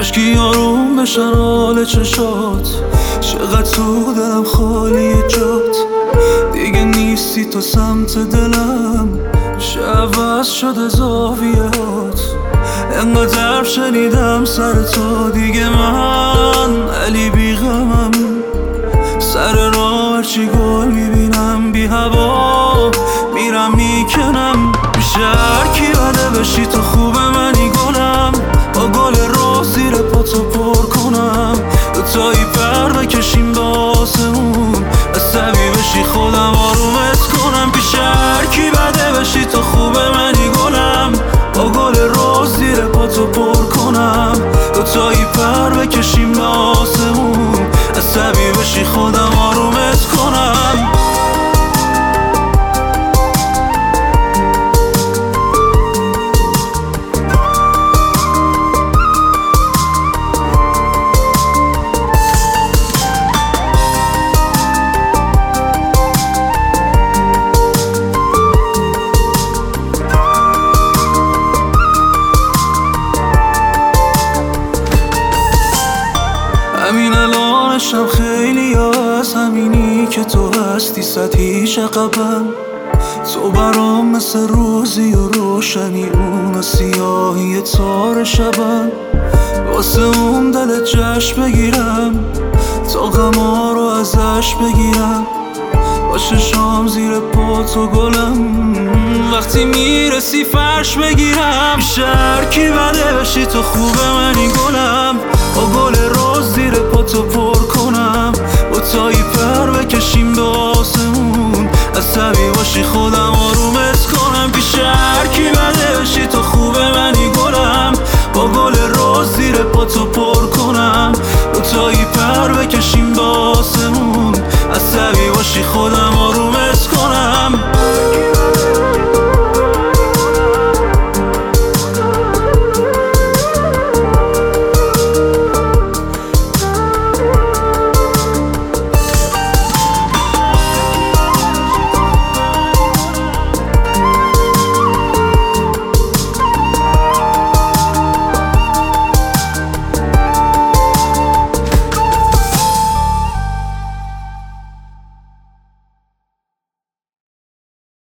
اشکی آروم بشن حال چشات، چقدر تو دلم خالی جات. دیگه نیستی تو سمت دلم، عوض شده زاویهات. انقدر شنیدم سر تو دیگه من علی بیغمم. سر راه هرچی گل میبینم بی هوا میرم میکنم. میشه هرکی بده بشی تو خوب منی گلم، با گل رو زیر پاتو پر کنم. دوتایی پر بکشیم به آسمون، عصبی بشی خودم آرومت کنم. پیش هرکی بده بشی تو خوب منی گلم، با گل رو زیر پاتو پر کنم. دوتایی پر بکشیم به آسمون، عصبی بشی خودم آرومت کنم. همین الانشم خیلی از همینی که تو هستی سطحیش عقبم. تو برام مثل روزی و روشنی، اون سیاهی تار شبم. واسه اون دل جشن بگیرم، تا غما رو ازش بگیرم. با چشام زیر پاتو گلم، وقتی میرسی فرش بگیرم. شرکی بده بشی تو خوب منی گلم، با گل روز زیر پاتو پر کنم. با تایی پر بکشیم به آسمون، عصبی باشی خودم